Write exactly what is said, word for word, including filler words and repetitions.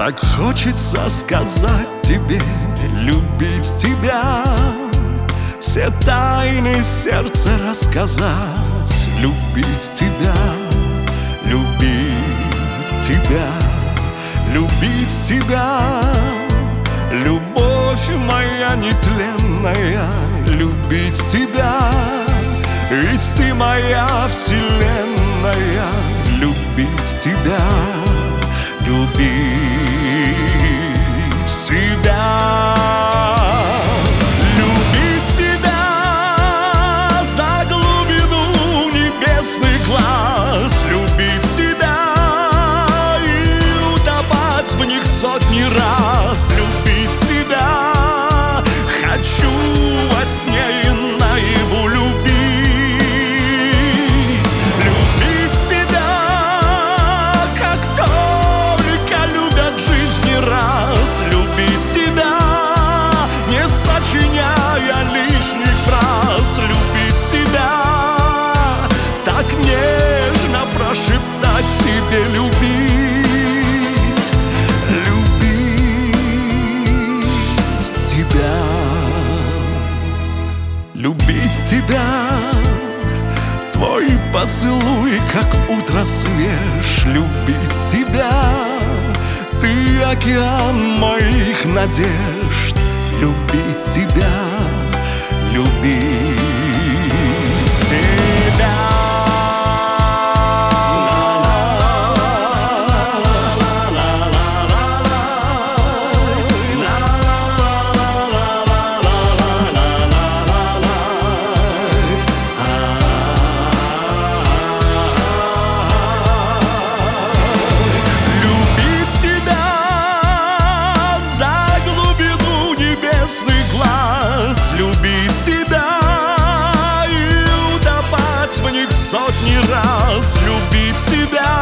Так хочется сказать тебе, любить тебя, все тайны сердца рассказать, любить тебя, любить тебя, любить тебя. Любовь моя нетленная, любить тебя, ведь ты моя вселенная, любить тебя, любить тебя. Любить тебя за глубину небесных глаз, любить тебя и утопать в них сотни раз, любить тебя хочу во сне и наяву любить. Любить тебя, как только любят в жизни раз, любить тебя, не сочиняя лишних фраз, любить тебя, так нежно прошептать тебе любить. Любить тебя, твой поцелуй, как утро свеж, любить тебя, ты океан моих надежд, любить тебя, любить тебя. Любить тебя и утопать в них сотни раз, любить тебя,